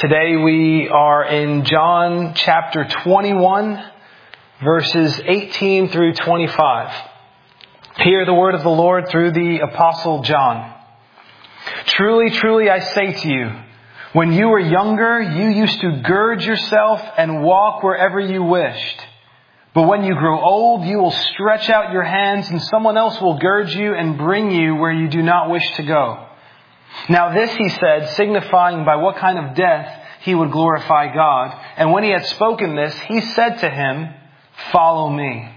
Today we are in John chapter 21, verses 18 through 25. Hear the word of the Lord through the Apostle John. Truly, truly, I say to you, when you were younger, you used to gird yourself and walk wherever you wished. But when you grow old, you will stretch out your hands and someone else will gird you and bring you where you do not wish to go. Now this he said, signifying by what kind of death he would glorify God. And when he had spoken this, he said to him, "Follow me."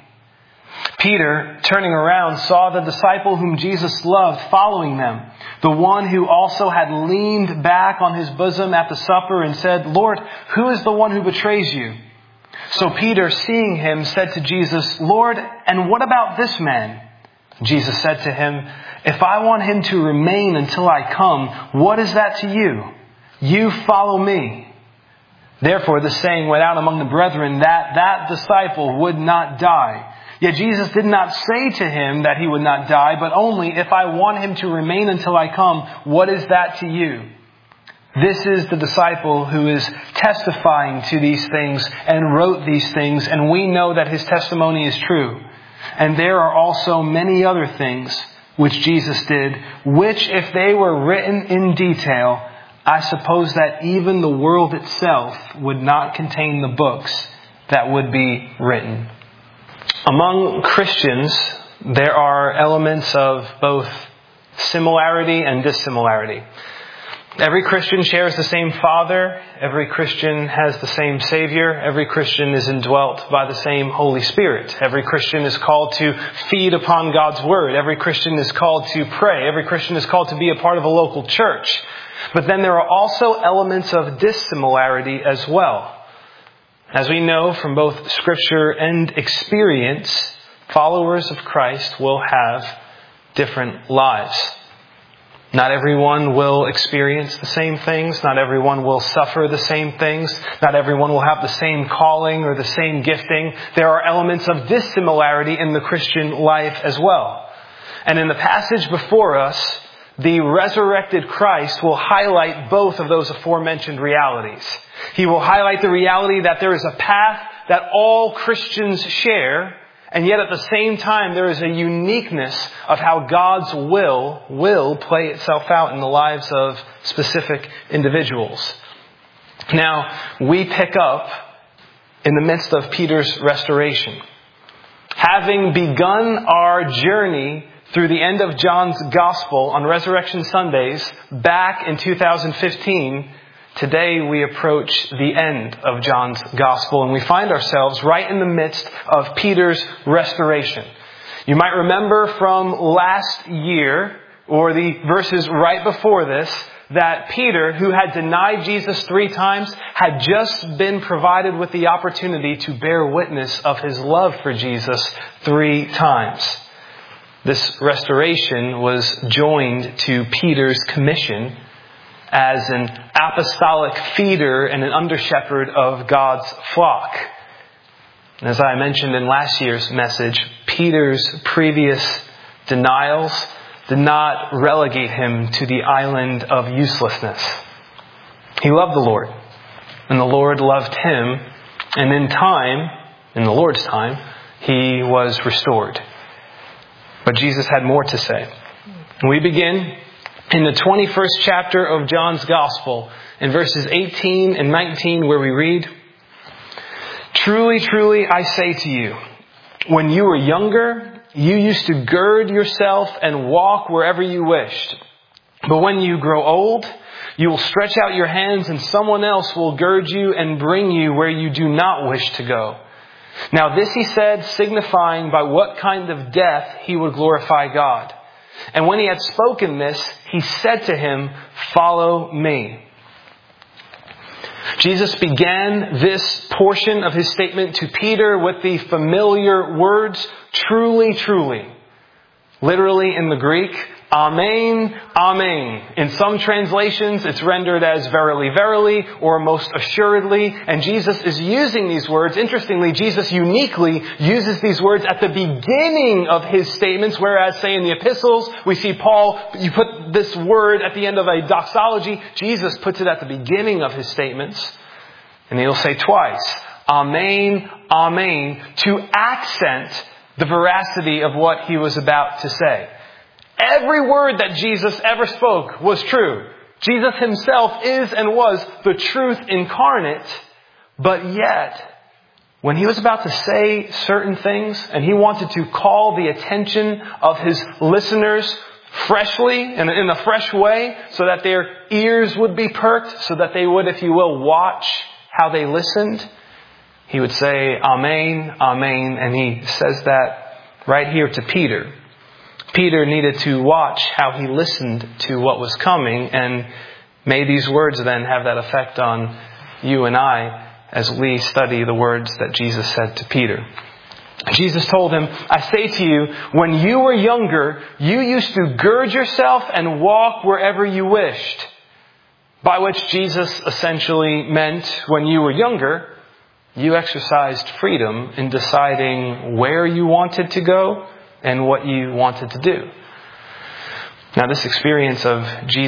Peter, turning around, saw the disciple whom Jesus loved following them, the one who also had leaned back on his bosom at the supper and said, "Lord, who is the one who betrays you?" So Peter, seeing him, said to Jesus, "Lord, and what about this man?" Jesus said to him, "If I want him to remain until I come, what is that to you? You follow me." Therefore the saying went out among the brethren that disciple would not die. Yet Jesus did not say to him that he would not die, but only, "If I want him to remain until I come, what is that to you?" This is the disciple who is testifying to these things and wrote these things, and we know that his testimony is true. And there are also many other things which Jesus did, which if they were written in detail, I suppose that even the world itself would not contain the books that would be written. Among Christians, there are elements of both similarity and dissimilarity. Every Christian shares the same Father. Every Christian has the same Savior. Every Christian is indwelt by the same Holy Spirit. Every Christian is called to feed upon God's Word. Every Christian is called to pray. Every Christian is called to be a part of a local church. But then there are also elements of dissimilarity as well. As we know from both Scripture and experience, followers of Christ will have different lives. Not everyone will experience the same things. Not everyone will suffer the same things. Not everyone will have the same calling or the same gifting. There are elements of dissimilarity in the Christian life as well. And in the passage before us, the resurrected Christ will highlight both of those aforementioned realities. He will highlight the reality that there is a path that all Christians share, and yet at the same time, there is a uniqueness of how God's will play itself out in the lives of specific individuals. Now, we pick up in the midst of Peter's restoration. Having begun our journey through the end of John's Gospel on Resurrection Sundays back in 2015, today we approach the end of John's Gospel and we find ourselves right in the midst of Peter's restoration. You might remember from last year, or the verses right before this, that Peter, who had denied Jesus 3 times, had just been provided with the opportunity to bear witness of his love for Jesus 3 times. This restoration was joined to Peter's commission as an apostolic feeder and an under-shepherd of God's flock. And as I mentioned in last year's message, Peter's previous denials did not relegate him to the island of uselessness. He loved the Lord, and the Lord loved him, and in the Lord's time, he was restored. But Jesus had more to say. We begin in the 21st chapter of John's Gospel, in verses 18 and 19, where we read, "Truly, truly, I say to you, when you were younger, you used to gird yourself and walk wherever you wished. But when you grow old, you will stretch out your hands and someone else will gird you and bring you where you do not wish to go. Now this he said, signifying by what kind of death he would glorify God. And when he had spoken this, he said to him, 'Follow me.'" Jesus began this portion of his statement to Peter with the familiar words, "Truly, truly." Literally in the Greek, Amen, amen. In some translations, it's rendered as verily, verily, or most assuredly. And Jesus is using these words. Interestingly, Jesus uniquely uses these words at the beginning of his statements, whereas, say, in the epistles, we see Paul, you put this word at the end of a doxology. Jesus puts it at the beginning of his statements. And he'll say twice, amen, amen, to accent the veracity of what he was about to say. Every word that Jesus ever spoke was true. Jesus himself is and was the truth incarnate. But yet, when he was about to say certain things and he wanted to call the attention of his listeners freshly, in a fresh way, so that their ears would be perked, so that they would, if you will, watch how they listened, he would say, amen, amen. And he says that right here to Peter. Peter needed to watch how he listened to what was coming, and may these words then have that effect on you and I as we study the words that Jesus said to Peter. Jesus told him, I say to you, when you were younger, you used to gird yourself and walk wherever you wished. By which Jesus essentially meant when you were younger, you exercised freedom in deciding where you wanted to go and what you wanted to do. Now, this experience of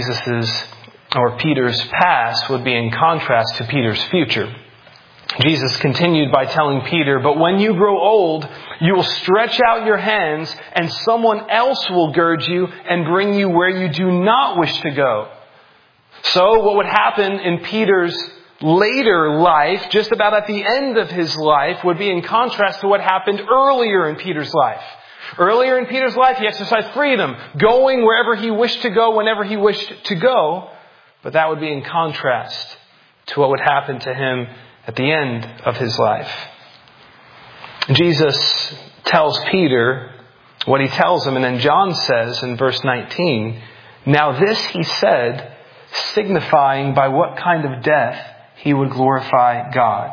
Peter's past would be in contrast to Peter's future. Jesus continued by telling Peter, but when you grow old, you will stretch out your hands and someone else will gird you and bring you where you do not wish to go. So what would happen in Peter's later life, just about at the end of his life, would be in contrast to what happened earlier in Peter's life. Earlier in Peter's life, he exercised freedom, going wherever he wished to go, whenever he wished to go. But that would be in contrast to what would happen to him at the end of his life. Jesus tells Peter what he tells him, and then John says in verse 19, now this he said, signifying by what kind of death he would glorify God.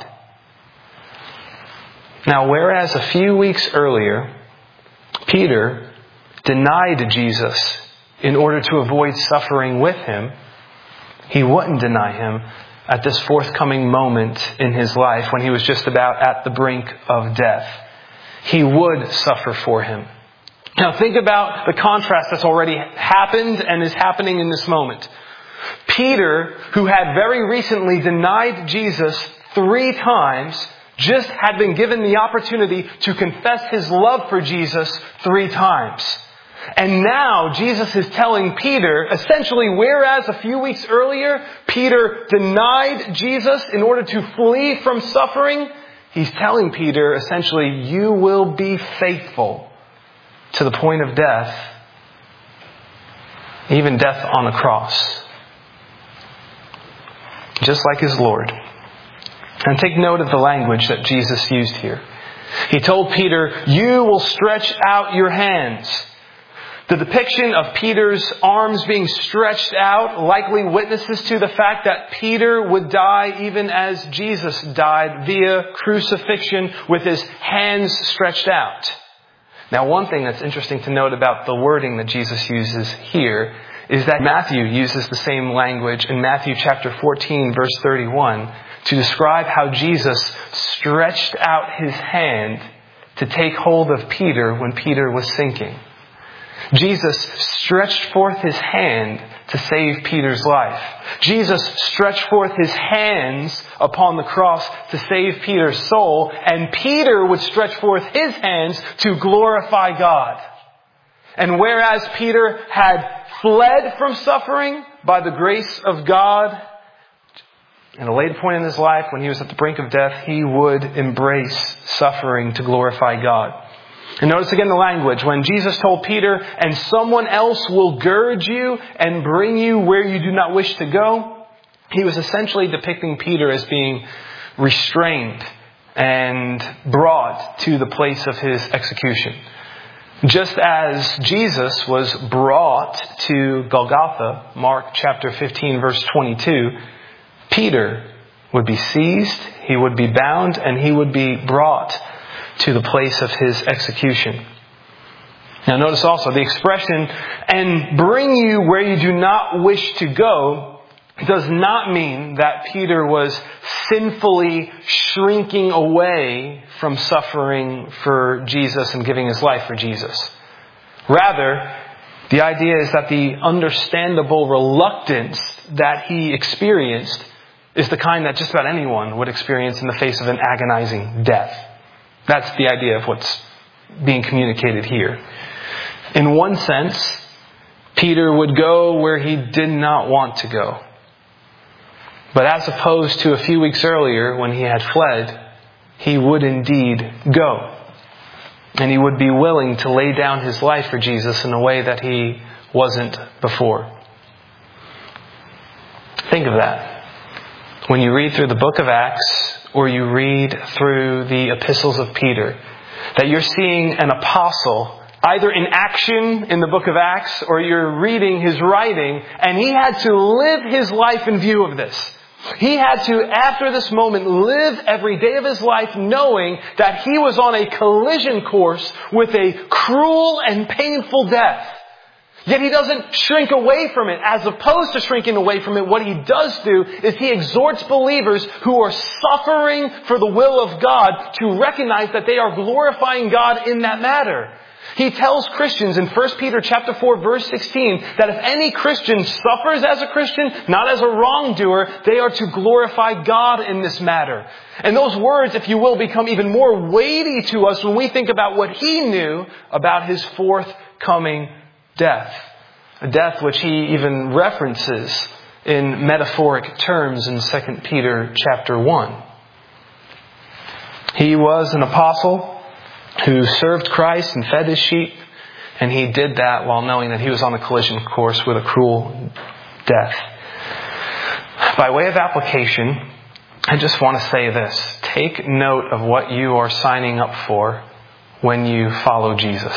Now, whereas a few weeks earlier, Peter denied Jesus in order to avoid suffering with him, he wouldn't deny him at this forthcoming moment in his life when he was just about at the brink of death. He would suffer for him. Now think about the contrast that's already happened and is happening in this moment. Peter, who had very recently denied Jesus 3 times, just had been given the opportunity to confess his love for Jesus 3 times. And now Jesus is telling Peter, essentially, whereas a few weeks earlier, Peter denied Jesus in order to flee from suffering, he's telling Peter, essentially, you will be faithful to the point of death, even death on a cross. Just like his Lord. And take note of the language that Jesus used here. He told Peter, you will stretch out your hands. The depiction of Peter's arms being stretched out likely witnesses to the fact that Peter would die even as Jesus died via crucifixion with his hands stretched out. Now, one thing that's interesting to note about the wording that Jesus uses here is that Matthew uses the same language in Matthew chapter 14, verse 31, to describe how Jesus stretched out his hand to take hold of Peter when Peter was sinking. Jesus stretched forth his hand to save Peter's life. Jesus stretched forth his hands upon the cross to save Peter's soul, and Peter would stretch forth his hands to glorify God. And whereas Peter had fled from suffering by the grace of God, at a later point in his life, when he was at the brink of death, he would embrace suffering to glorify God. And notice again the language. When Jesus told Peter, and someone else will gird you and bring you where you do not wish to go, he was essentially depicting Peter as being restrained and brought to the place of his execution. Just as Jesus was brought to Golgotha, Mark chapter 15, verse 22, Peter would be seized, he would be bound, and he would be brought to the place of his execution. Now notice also the expression, and bring you where you do not wish to go, does not mean that Peter was sinfully shrinking away from suffering for Jesus and giving his life for Jesus. Rather, the idea is that the understandable reluctance that he experienced is the kind that just about anyone would experience in the face of an agonizing death. That's the idea of what's being communicated here. In one sense, Peter would go where he did not want to go. But as opposed to a few weeks earlier when he had fled, he would indeed go. And he would be willing to lay down his life for Jesus in a way that he wasn't before. Think of that. When you read through the book of Acts, or you read through the epistles of Peter, that you're seeing an apostle either in action in the book of Acts, or you're reading his writing, and he had to live his life in view of this. He had to, after this moment, live every day of his life knowing that he was on a collision course with a cruel and painful death. Yet he doesn't shrink away from it. As opposed to shrinking away from it, what he does do is he exhorts believers who are suffering for the will of God to recognize that they are glorifying God in that matter. He tells Christians in 1 Peter chapter 4, verse 16, that if any Christian suffers as a Christian, not as a wrongdoer, they are to glorify God in this matter. And those words, if you will, become even more weighty to us when we think about what he knew about his forthcoming death. A death which he even references in metaphoric terms in 2 Peter chapter 1. He was an apostle who served Christ and fed his sheep, and he did that while knowing that he was on a collision course with a cruel death. By way of application, I just want to say this. Take note of what you are signing up for when you follow Jesus.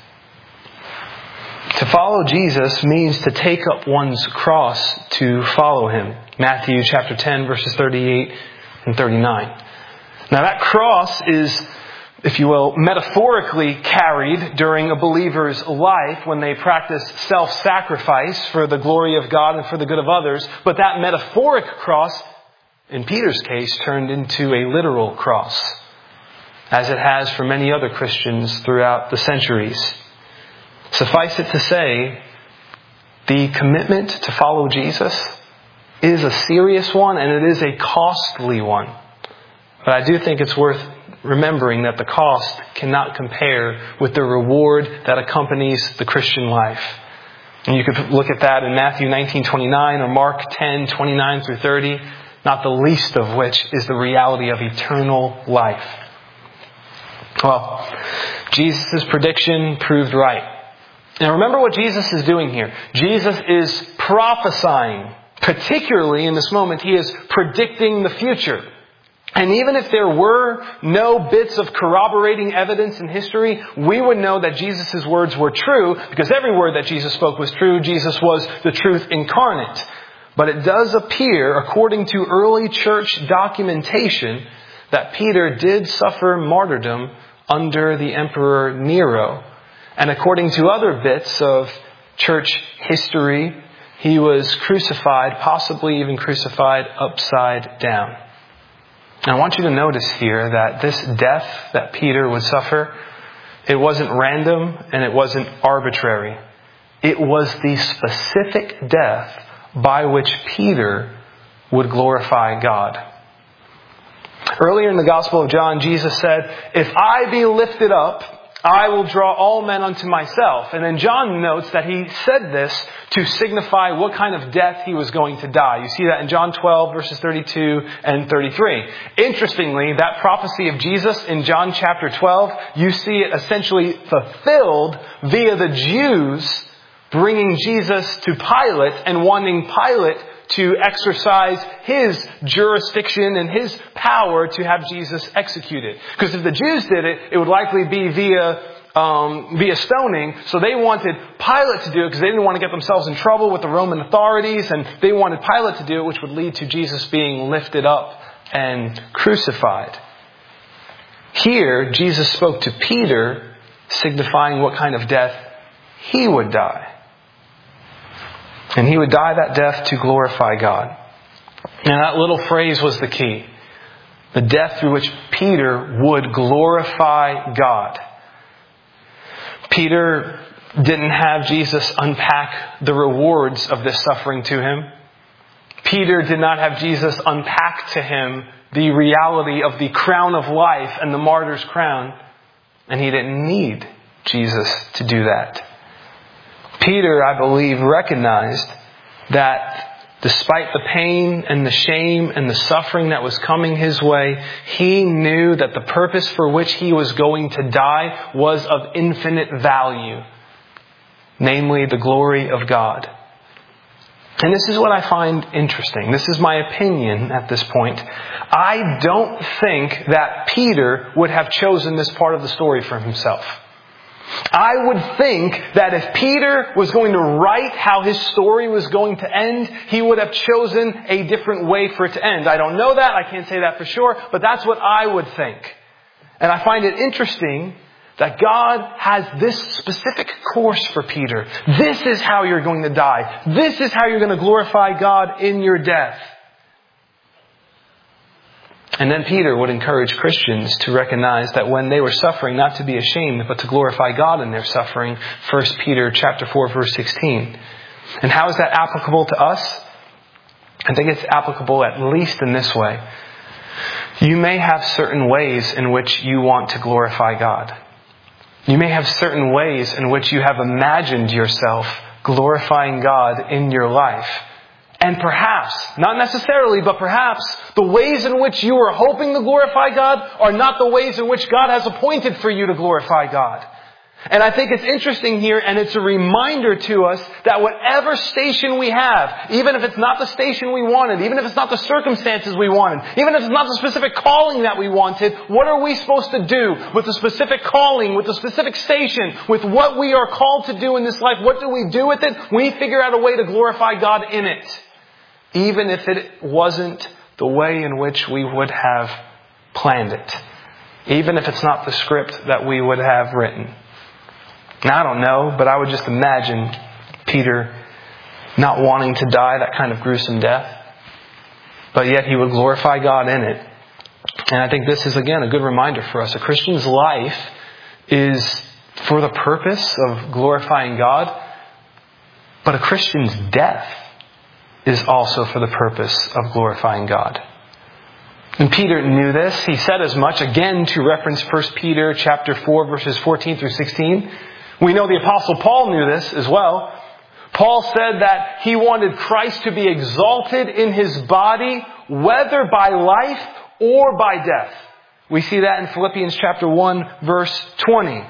To follow Jesus means to take up one's cross to follow him. Matthew chapter 10, verses 38 and 39. Now that cross is, if you will, metaphorically carried during a believer's life when they practice self-sacrifice for the glory of God and for the good of others. But that metaphoric cross, in Peter's case, turned into a literal cross, as it has for many other Christians throughout the centuries. Suffice it to say, the commitment to follow Jesus is a serious one, and it is a costly one. But I do think it's worth remembering that the cost cannot compare with the reward that accompanies the Christian life. And you could look at that in Matthew 19:29 or Mark 10:29 through 30, not the least of which is the reality of eternal life. Well, Jesus' prediction proved right. Now remember what Jesus is doing here. Jesus is prophesying. Particularly in this moment, he is predicting the future. And even if there were no bits of corroborating evidence in history, we would know that Jesus' words were true, because every word that Jesus spoke was true. Jesus was the truth incarnate. But it does appear, according to early church documentation, that Peter did suffer martyrdom under the Emperor Nero. And according to other bits of church history, he was crucified, possibly even crucified upside down. And I want you to notice here that this death that Peter would suffer, it wasn't random and it wasn't arbitrary. It was the specific death by which Peter would glorify God. Earlier in the Gospel of John, Jesus said, "If I be lifted up, I will draw all men unto myself." And then John notes that he said this to signify what kind of death he was going to die. You see that in John 12, verses 32 and 33. Interestingly, that prophecy of Jesus in John chapter 12, you see it essentially fulfilled via the Jews bringing Jesus to Pilate and wanting Pilate to exercise his jurisdiction and his power to have Jesus executed. Because if the Jews did it, it would likely be via stoning. So they wanted Pilate to do it because they didn't want to get themselves in trouble with the Roman authorities, and they wanted Pilate to do it, which would lead to Jesus being lifted up and crucified. Here, Jesus spoke to Peter signifying what kind of death He would die. And He would die that death to glorify God. And that little phrase was the key. The death through which Peter would glorify God. Peter didn't have Jesus unpack the rewards of this suffering to him. Peter did not have Jesus unpack to him the reality of the crown of life and the martyr's crown. And he didn't need Jesus to do that. Peter, I believe, recognized that despite the pain and the shame and the suffering that was coming his way, he knew that the purpose for which he was going to die was of infinite value. Namely, the glory of God. And this is what I find interesting. This is my opinion at this point. I don't think that Peter would have chosen this part of the story for himself. I would think that if Peter was going to write how his story was going to end, he would have chosen a different way for it to end. I don't know that. I can't say that for sure. But that's what I would think. And I find it interesting that God has this specific course for Peter. This is how you're going to die. This is how you're going to glorify God in your death. And then Peter would encourage Christians to recognize that when they were suffering, not to be ashamed, but to glorify God in their suffering. 1 Peter chapter 4, verse 16. And how is that applicable to us? I think it's applicable at least in this way. You may have certain ways in which you want to glorify God. You may have certain ways in which you have imagined yourself glorifying God in your life. And perhaps, not necessarily, but perhaps the ways in which you are hoping to glorify God are not the ways in which God has appointed for you to glorify God. And I think it's interesting here, and it's a reminder to us that whatever station we have, even if it's not the station we wanted, even if it's not the circumstances we wanted, even if it's not the specific calling that we wanted, what are we supposed to do with the specific calling, with the specific station, with what we are called to do in this life? What do we do with it? We figure out a way to glorify God in it. Even if it wasn't the way in which we would have planned it. Even if it's not the script that we would have written. Now, I don't know, but I would just imagine Peter not wanting to die that kind of gruesome death. But yet he would glorify God in it. And I think this is, again, a good reminder for us. A Christian's life is for the purpose of glorifying God. But a Christian's death is also for the purpose of glorifying God. And Peter knew this. He said as much, again, to reference 1 Peter chapter 4, verses 14 through 16. We know the Apostle Paul knew this as well. Paul said that he wanted Christ to be exalted in his body, whether by life or by death. We see that in Philippians chapter 1, verse 20.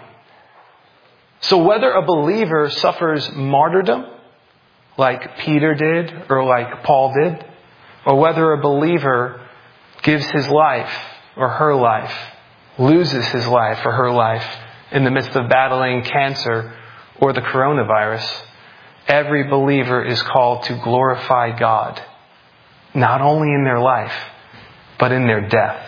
So whether a believer suffers martyrdom, like Peter did, or like Paul did, or whether a believer gives his life or her life, loses his life or her life in the midst of battling cancer or the coronavirus, every believer is called to glorify God, not only in their life, but in their death.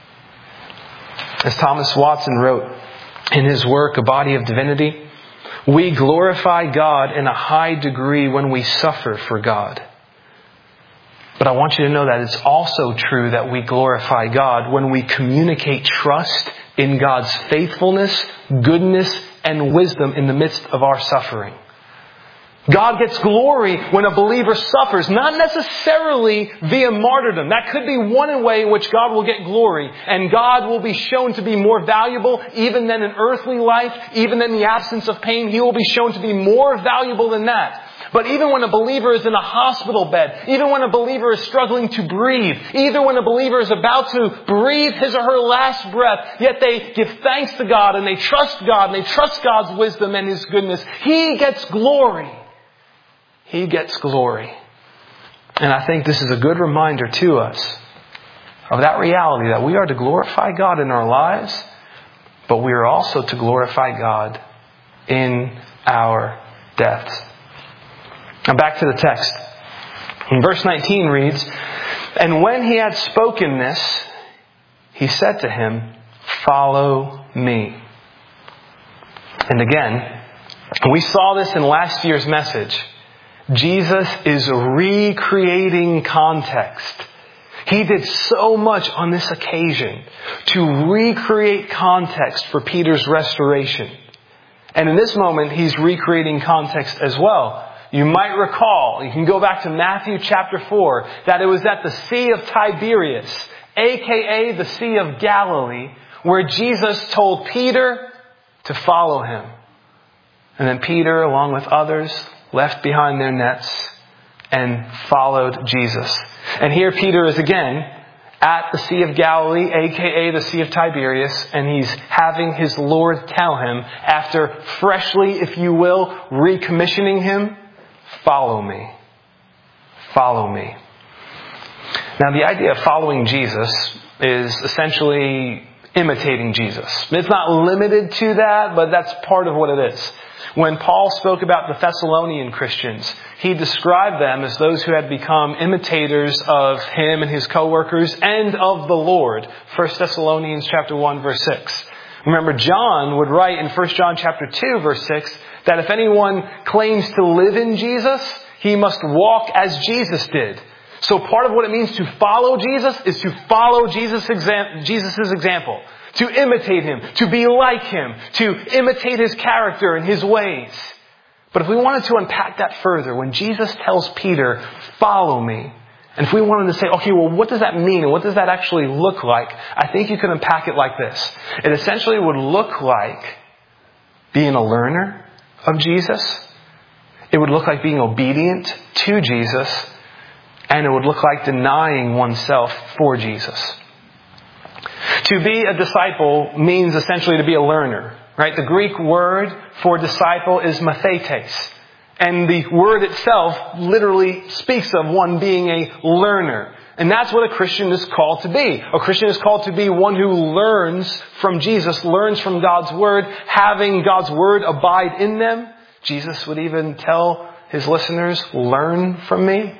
As Thomas Watson wrote in his work, A Body of Divinity, we glorify God in a high degree when we suffer for God. But I want you to know that it's also true that we glorify God when we communicate trust in God's faithfulness, goodness, and wisdom in the midst of our suffering. God gets glory when a believer suffers, not necessarily via martyrdom. That could be one way in which God will get glory. And God will be shown to be more valuable even than in earthly life, even in the absence of pain. He will be shown to be more valuable than that. But even when a believer is in a hospital bed, even when a believer is struggling to breathe, even when a believer is about to breathe his or her last breath, yet they give thanks to God and they trust God and they trust God's wisdom and His goodness, He gets glory. He gets glory. And I think this is a good reminder to us of that reality that we are to glorify God in our lives, but we are also to glorify God in our deaths. Now back to the text. In verse 19 reads, and when he had spoken this, he said to him, follow me. And again, we saw this in last year's message. Jesus is recreating context. He did so much on this occasion to recreate context for Peter's restoration. And in this moment, he's recreating context as well. You might recall, you can go back to Matthew chapter 4, that it was at the Sea of Tiberias, aka the Sea of Galilee, where Jesus told Peter to follow him. And then Peter, along with others, left behind their nets and followed Jesus. And here Peter is again at the Sea of Galilee, aka the Sea of Tiberias, and he's having his Lord tell him, after freshly, if you will, recommissioning him, follow me. Follow me. Now the idea of following Jesus is essentially imitating Jesus. It's not limited to that, but that's part of what it is. When Paul spoke about the Thessalonian Christians, he described them as those who had become imitators of him and his co-workers and of the Lord. 1 Thessalonians chapter 1 verse 6. Remember, John would write in 1 John chapter 2 verse 6 that if anyone claims to live in Jesus, he must walk as Jesus did. So part of what it means to follow Jesus is to follow Jesus' example. To imitate him, to be like him, to imitate his character and his ways. But if we wanted to unpack that further, when Jesus tells Peter, follow me, and if we wanted to say, okay, well, what does that mean? And what does that actually look like? I think you can unpack it like this. It essentially would look like being a learner of Jesus. It would look like being obedient to Jesus. And it would look like denying oneself for Jesus. To be a disciple means essentially to be a learner, right? The Greek word for disciple is mathetes. And the word itself literally speaks of one being a learner. And that's what a Christian is called to be. A Christian is called to be one who learns from Jesus, learns from God's Word, having God's Word abide in them. Jesus would even tell his listeners, learn from me.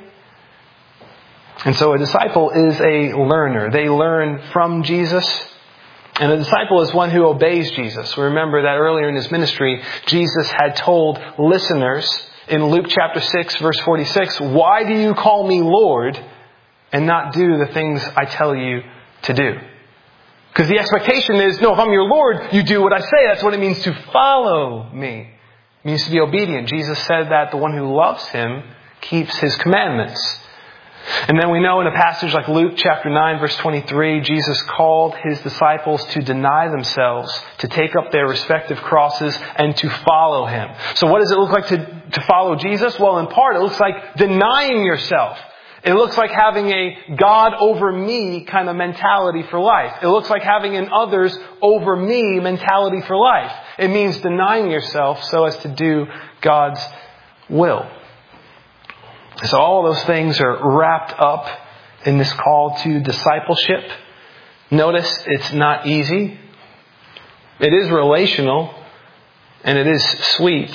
And so a disciple is a learner. They learn from Jesus. And a disciple is one who obeys Jesus. We remember that earlier in his ministry, Jesus had told listeners in Luke chapter 6, verse 46, why do you call me Lord and not do the things I tell you to do? Because the expectation is, no, if I'm your Lord, you do what I say. That's what it means to follow me. It means to be obedient. Jesus said that the one who loves him keeps his commandments. And then we know in a passage like Luke chapter 9 verse 23, Jesus called his disciples to deny themselves, to take up their respective crosses, and to follow him. So what does it look like to follow Jesus? Well, in part, it looks like denying yourself. It looks like having a God over me kind of mentality for life. It looks like having an others over me mentality for life. It means denying yourself so as to do God's will. So all those things are wrapped up in this call to discipleship. Notice it's not easy. It is relational and it is sweet.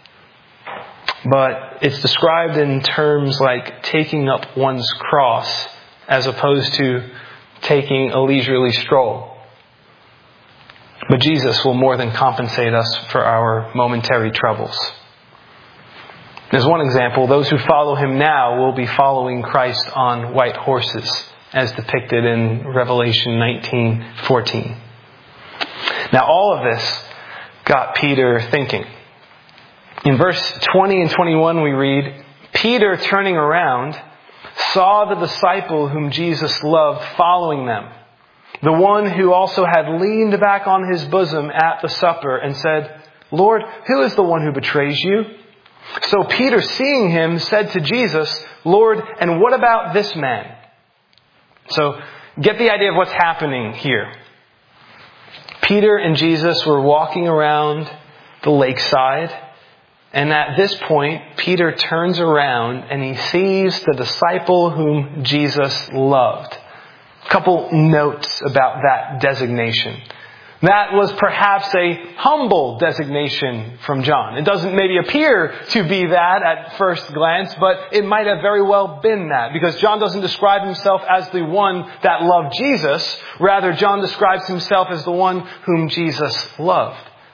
But it's described in terms like taking up one's cross as opposed to taking a leisurely stroll. But Jesus will more than compensate us for our momentary troubles. As one example, those who follow him now will be following Christ on white horses, as depicted in Revelation 19:14. Now all of this got Peter thinking. In verse 20 and 21 we read, Peter, turning around, saw the disciple whom Jesus loved following them, the one who also had leaned back on his bosom at the supper and said, Lord, who is the one who betrays you? So Peter, seeing him, said to Jesus, Lord, and what about this man? So get the idea of what's happening here. Peter and Jesus were walking around the lakeside. And at this point, Peter turns around and he sees the disciple whom Jesus loved. A couple notes about that designation. That was perhaps a humble designation from John. It doesn't maybe appear to be that at first glance, but it might have very well been that. Because John doesn't describe himself as the one that loved Jesus. Rather, John describes himself as the one whom Jesus loved.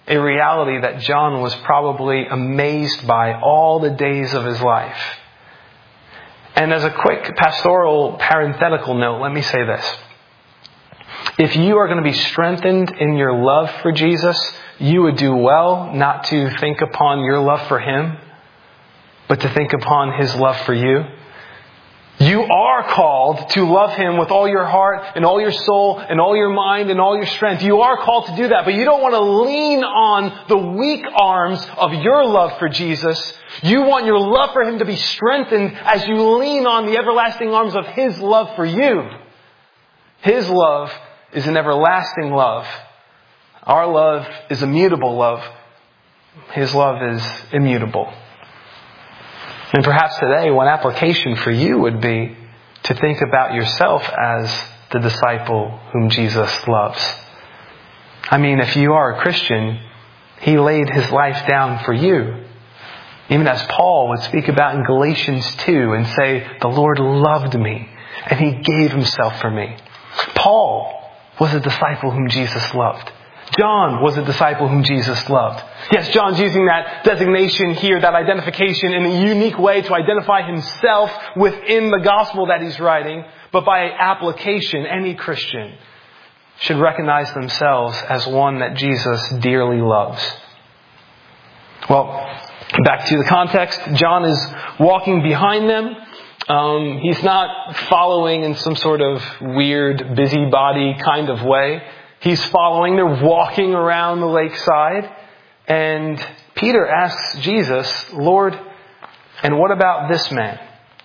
a reality that John was probably amazed by all the days of his life. And as a quick pastoral parenthetical note, let me say this. If you are going to be strengthened in your love for Jesus, you would do well not to think upon your love for Him, but to think upon His love for you. You are called to love Him with all your heart and all your soul and all your mind and all your strength. You are called to do that, but you don't want to lean on the weak arms of your love for Jesus. You want your love for Him to be strengthened as you lean on the everlasting arms of His love for you. His love is an everlasting love. Our love is a mutable love. His love is immutable. And perhaps today, one application for you would be to think about yourself as the disciple whom Jesus loves. I mean, if you are a Christian, He laid His life down for you. Even as Paul would speak about in Galatians 2 and say, the Lord loved me and He gave Himself for me. Paul was a disciple whom Jesus loved. John was a disciple whom Jesus loved. Yes, John's using that designation here, that identification in a unique way to identify himself within the gospel that he's writing. But by application, any Christian should recognize themselves as one that Jesus dearly loves. Well, back to the context. John is walking behind them. He's not following in some sort of weird busybody kind of way. He's following. They're walking around the lakeside. And Peter asks Jesus, Lord, and what about this man?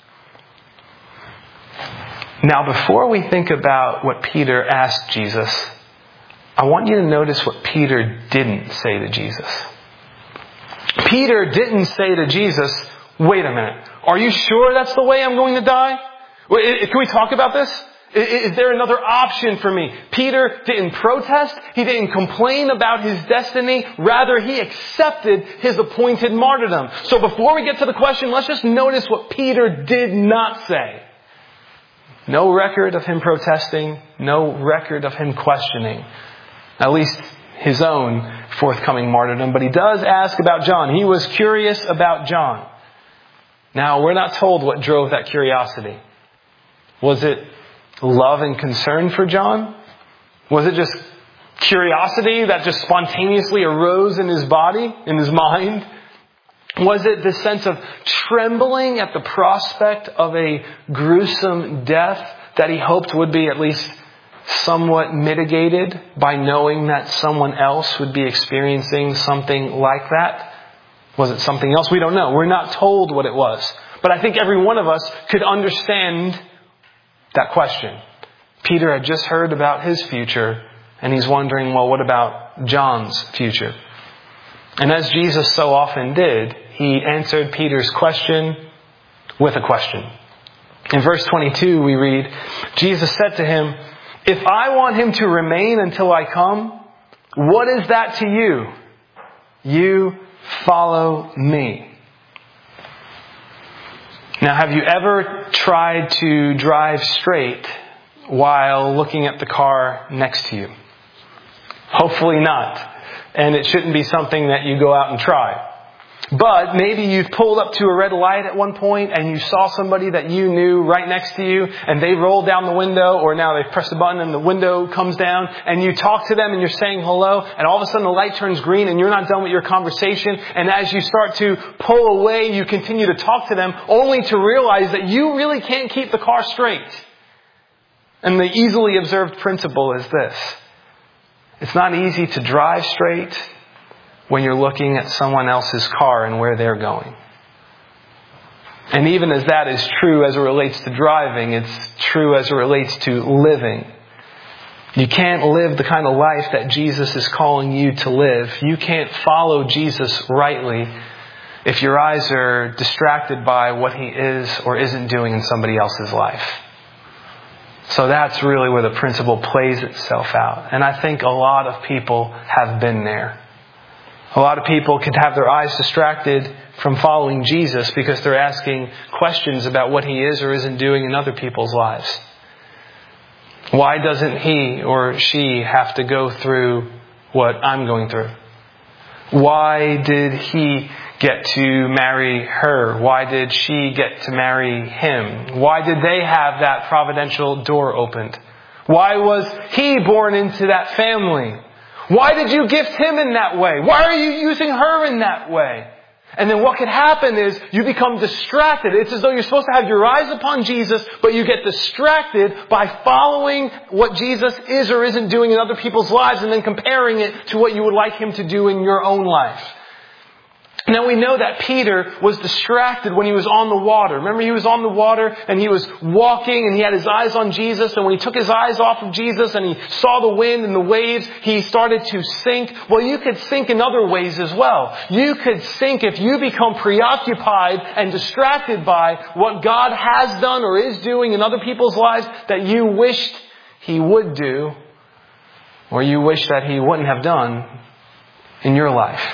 Now, before we think about what Peter asked Jesus, I want you to notice what Peter didn't say to Jesus. Peter didn't say to Jesus, wait a minute, are you sure that's the way I'm going to die? Can we talk about this? Is there another option for me? Peter didn't protest. He didn't complain about his destiny. Rather, he accepted his appointed martyrdom. So before we get to the question, let's just notice what Peter did not say. No record of him protesting. No record of him questioning. At least his own forthcoming martyrdom. But he does ask about John. He was curious about John. Now, we're not told what drove that curiosity. Was it love and concern for John? Was it just curiosity that just spontaneously arose in his body, in his mind? Was it this sense of trembling at the prospect of a gruesome death that he hoped would be at least somewhat mitigated by knowing that someone else would be experiencing something like that? Was it something else? We don't know. We're not told what it was. But I think every one of us could understand that question. Peter had just heard about his future, and he's wondering, well, what about John's future? And as Jesus so often did, he answered Peter's question with a question. In verse 22, we read, Jesus said to him, if I want him to remain until I come, what is that to you? You follow me. Now, have you ever tried to drive straight while looking at the car next to you? Hopefully not. And it shouldn't be something that you go out and try. But maybe you've pulled up to a red light at one point and you saw somebody that you knew right next to you and they rolled down the window, or now they've pressed a button and the window comes down, and you talk to them and you're saying hello, and all of a sudden the light turns green and you're not done with your conversation, and as you start to pull away, you continue to talk to them only to realize that you really can't keep the car straight. And the easily observed principle is this: it's not easy to drive straight when you're looking at someone else's car and where they're going. And even as that is true as it relates to driving, it's true as it relates to living. You can't live the kind of life that Jesus is calling you to live. You can't follow Jesus rightly if your eyes are distracted by what He is or isn't doing in somebody else's life. So that's really where the principle plays itself out. And I think a lot of people have been there. A lot of people could have their eyes distracted from following Jesus because they're asking questions about what He is or isn't doing in other people's lives. Why doesn't he or she have to go through what I'm going through? Why did he get to marry her? Why did she get to marry him? Why did they have that providential door opened? Why was he born into that family? Why did you gift him in that way? Why are you using her in that way? And then what could happen is you become distracted. It's as though you're supposed to have your eyes upon Jesus, but you get distracted by following what Jesus is or isn't doing in other people's lives and then comparing it to what you would like him to do in your own life. Now we know that Peter was distracted when he was on the water. Remember, he was on the water and he was walking and he had his eyes on Jesus. And when he took his eyes off of Jesus and he saw the wind and the waves, he started to sink. Well, you could sink in other ways as well. You could sink if you become preoccupied and distracted by what God has done or is doing in other people's lives that you wished he would do, or you wish that he wouldn't have done in your life.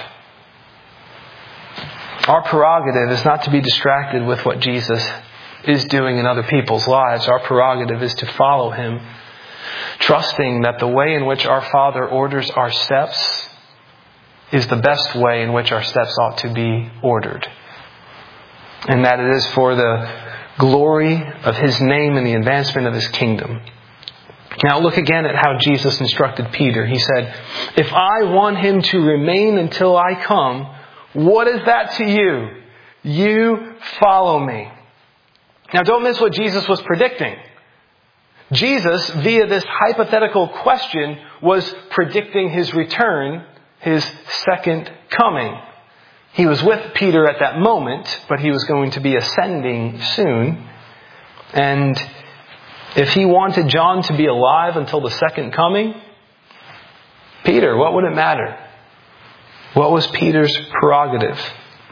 Our prerogative is not to be distracted with what Jesus is doing in other people's lives. Our prerogative is to follow him, trusting that the way in which our Father orders our steps is the best way in which our steps ought to be ordered. And that it is for the glory of his name and the advancement of his kingdom. Now look again at how Jesus instructed Peter. He said, "If I want him to remain until I come, what is that to you? You follow me." Now don't miss what Jesus was predicting. Jesus, via this hypothetical question, was predicting his return, his second coming. He was with Peter at that moment, but he was going to be ascending soon. And if he wanted John to be alive until the second coming, Peter, what would it matter? What was Peter's prerogative?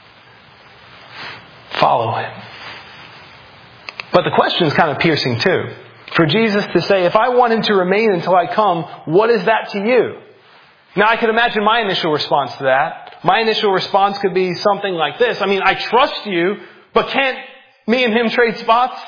Follow him. But the question is kind of piercing too. For Jesus to say, if I want him to remain until I come, what is that to you? Now I can imagine my initial response to that. My initial response could be something like this. I trust you, but can't me and him trade spots?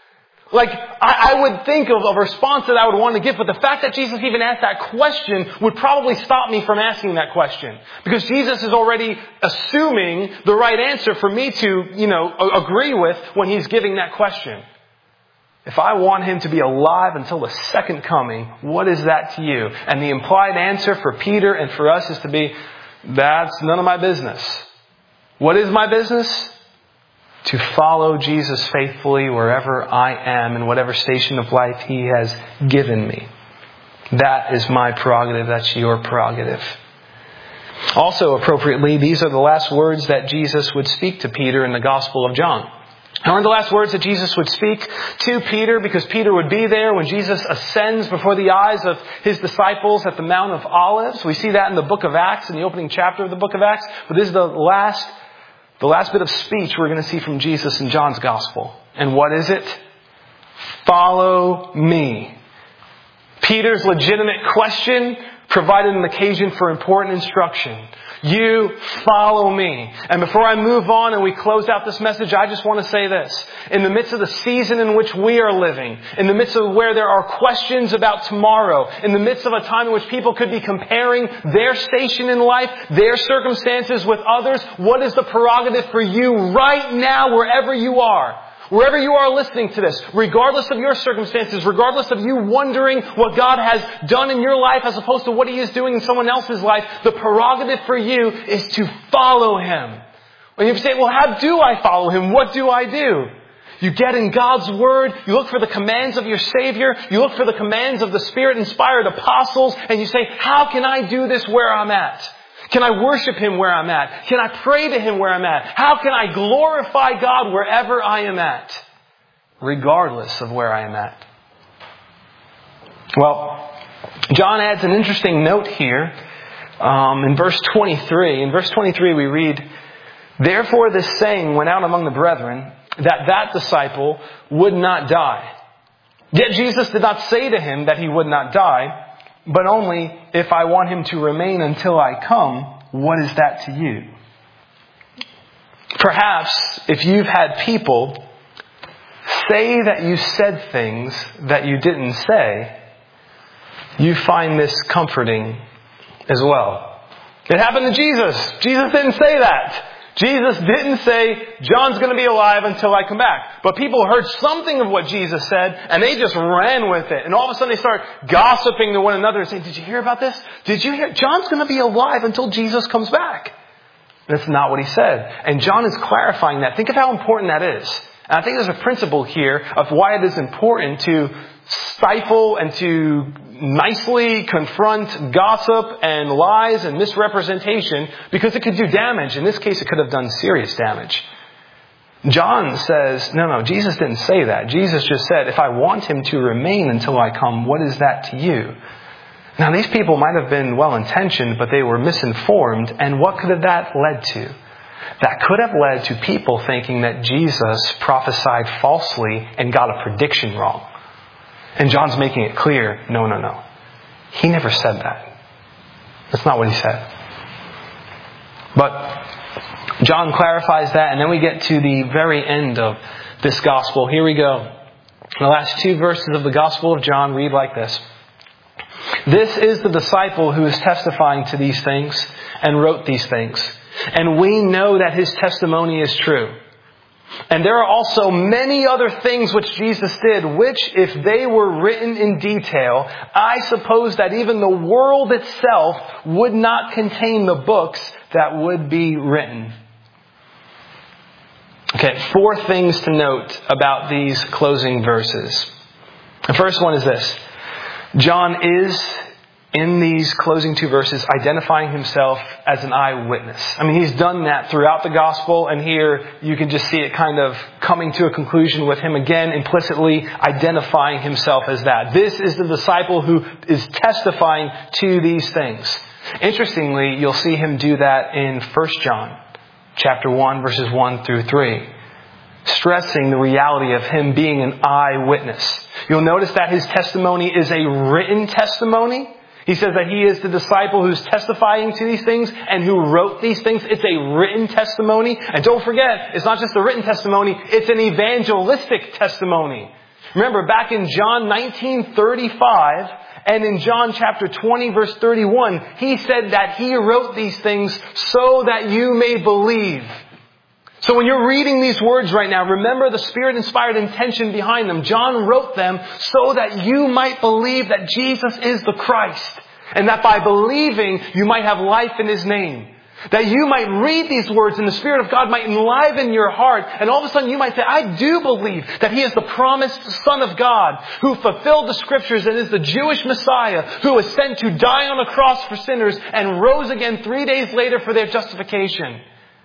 I would think of a response that I would want to give, but the fact that Jesus even asked that question would probably stop me from asking that question. Because Jesus is already assuming the right answer for me to, agree with when he's giving that question. If I want him to be alive until the second coming, what is that to you? And the implied answer for Peter and for us is to be, that's none of my business. What is my business? To follow Jesus faithfully wherever I am in whatever station of life he has given me. That is my prerogative. That's your prerogative. Also, appropriately, these are the last words that Jesus would speak to Peter in the Gospel of John. Aren't the last words that Jesus would speak to Peter, because Peter would be there when Jesus ascends before the eyes of his disciples at the Mount of Olives. We see that in the book of Acts, in the opening chapter of the book of Acts. But this is the last bit of speech we're going to see from Jesus in John's Gospel. And what is it? Follow me. Peter's legitimate question provided an occasion for important instruction. You follow me. And before I move on and we close out this message, I just want to say this. In the midst of the season in which we are living, in the midst of where there are questions about tomorrow, in the midst of a time in which people could be comparing their station in life, their circumstances with others, what is the prerogative for you right now, wherever you are? Wherever you are listening to this, regardless of your circumstances, regardless of you wondering what God has done in your life as opposed to what he is doing in someone else's life, the prerogative for you is to follow him. When you say, well, how do I follow him? What do I do? You get in God's Word, you look for the commands of your Savior, you look for the commands of the Spirit-inspired apostles, and you say, how can I do this where I'm at? Can I worship him where I'm at? Can I pray to him where I'm at? How can I glorify God wherever I am at? Regardless of where I am at. Well, John adds an interesting note here in verse 23. In verse 23 we read, "Therefore this saying went out among the brethren, that disciple would not die. Yet Jesus did not say to him that he would not die, but only, if I want him to remain until I come, what is that to you?" Perhaps if you've had people say that you said things that you didn't say, you find this comforting as well. It happened to Jesus. Jesus didn't say that. Jesus didn't say, John's going to be alive until I come back. But people heard something of what Jesus said, and they just ran with it. And all of a sudden they start gossiping to one another and saying, did you hear about this? Did you hear? John's going to be alive until Jesus comes back. That's not what he said. And John is clarifying that. Think of how important that is. And I think there's a principle here of why it is important to stifle and to nicely confront gossip and lies and misrepresentation, because it could do damage. In this case, it could have done serious damage. John says, no, Jesus didn't say that. Jesus just said, if I want him to remain until I come, what is that to you? Now, these people might have been well-intentioned, but they were misinformed. And what could have that led to? That could have led to people thinking that Jesus prophesied falsely and got a prediction wrong. And John's making it clear, no. He never said that. That's not what he said. But John clarifies that, and then we get to the very end of this gospel. Here we go. The last 2 verses of the Gospel of John read like this. This is the disciple who is testifying to these things and wrote these things. And we know that his testimony is true. And there are also many other things which Jesus did, which if they were written in detail, I suppose that even the world itself would not contain the books that would be written. Okay, 4 things to note about these closing verses. The first one is this. John is, in these closing 2 verses, identifying himself as an eyewitness. I mean, he's done that throughout the gospel, and here you can just see it kind of coming to a conclusion with him again, implicitly identifying himself as that. This is the disciple who is testifying to these things. Interestingly, you'll see him do that in 1 John, chapter 1, verses 1 through 3. Stressing the reality of him being an eyewitness. You'll notice that his testimony is a written testimony. He says that he is the disciple who's testifying to these things and who wrote these things. It's a written testimony. And don't forget, it's not just a written testimony, it's an evangelistic testimony. Remember, back in John 19:35 and in John chapter 20, verse 31, he said that he wrote these things so that you may believe. So when you're reading these words right now, remember the Spirit-inspired intention behind them. John wrote them so that you might believe that Jesus is the Christ. And that by believing, you might have life in His name. That you might read these words and the Spirit of God might enliven your heart. And all of a sudden you might say, I do believe that He is the promised Son of God who fulfilled the Scriptures and is the Jewish Messiah who was sent to die on a cross for sinners and rose again 3 days later for their justification.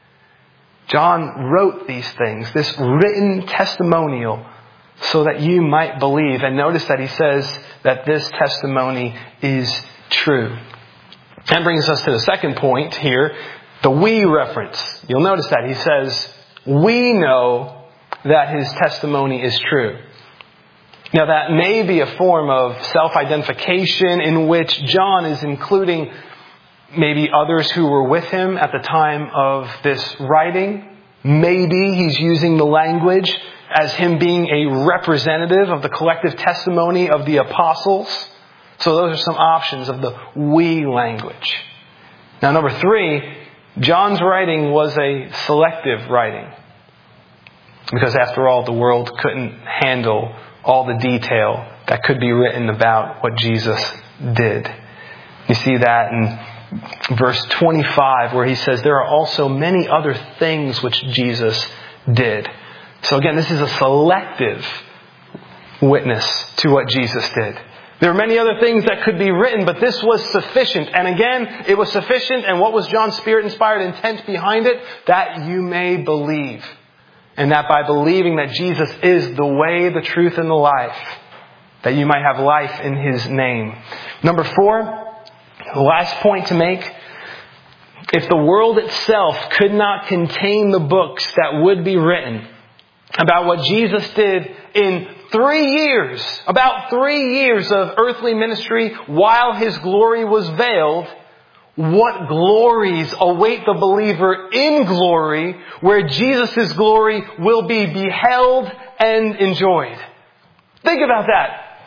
John wrote these things, this written testimonial, so that you might believe. And notice that he says that this testimony is true. That brings us to the second point here, the we reference. You'll notice that he says, we know that his testimony is true. Now that may be a form of self-identification in which John is including maybe others who were with him at the time of this writing. Maybe he's using the language as him being a representative of the collective testimony of the apostles. So those are some options of the we language. Now, number 3, John's writing was a selective writing. Because after all, the world couldn't handle all the detail that could be written about what Jesus did. You see that in verse 25, where he says, there are also many other things which Jesus did. So again, this is a selective witness to what Jesus did. There are many other things that could be written, but this was sufficient. And again, it was sufficient. And what was John's Spirit-inspired intent behind it? That you may believe. And that by believing that Jesus is the way, the truth, and the life, that you might have life in His name. Number 4, the last point to make, if the world itself could not contain the books that would be written about what Jesus did in 3 years, about 3 years of earthly ministry while His glory was veiled, what glories await the believer in glory where Jesus' glory will be beheld and enjoyed? Think about that.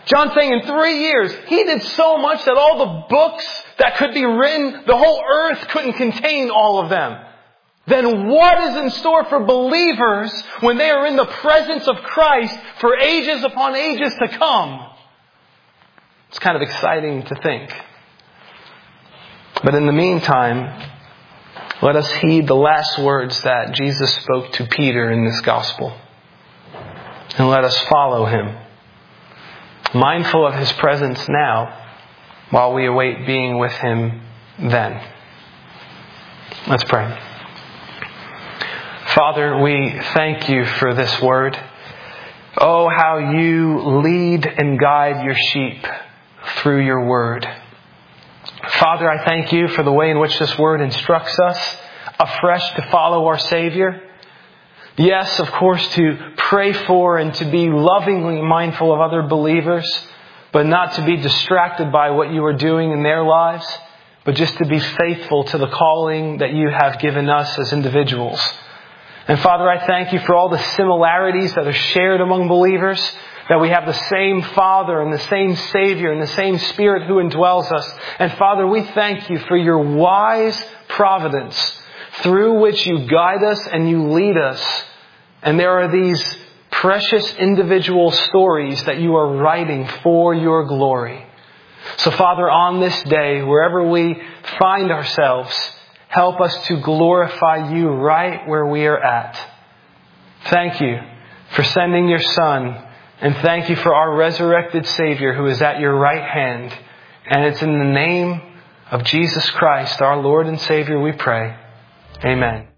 John's saying in 3 years, He did so much that all the books that could be written, the whole earth couldn't contain all of them. Then what is in store for believers when they are in the presence of Christ for ages upon ages to come? It's kind of exciting to think. But in the meantime, let us heed the last words that Jesus spoke to Peter in this gospel. And let us follow Him, mindful of His presence now, while we await being with Him then. Let's pray. Father, we thank You for this word. Oh, how You lead and guide Your sheep through Your word. Father, I thank You for the way in which this word instructs us afresh to follow our Savior. Yes, of course, to pray for and to be lovingly mindful of other believers, but not to be distracted by what You are doing in their lives, but just to be faithful to the calling that You have given us as individuals. And Father, I thank You for all the similarities that are shared among believers, that we have the same Father and the same Savior and the same Spirit who indwells us. And Father, we thank You for Your wise providence through which You guide us and You lead us. And there are these precious individual stories that You are writing for Your glory. So Father, on this day, wherever we find ourselves, help us to glorify You right where we are at. Thank You for sending Your Son. And thank You for our resurrected Savior who is at Your right hand. And it's in the name of Jesus Christ, our Lord and Savior, we pray. Amen.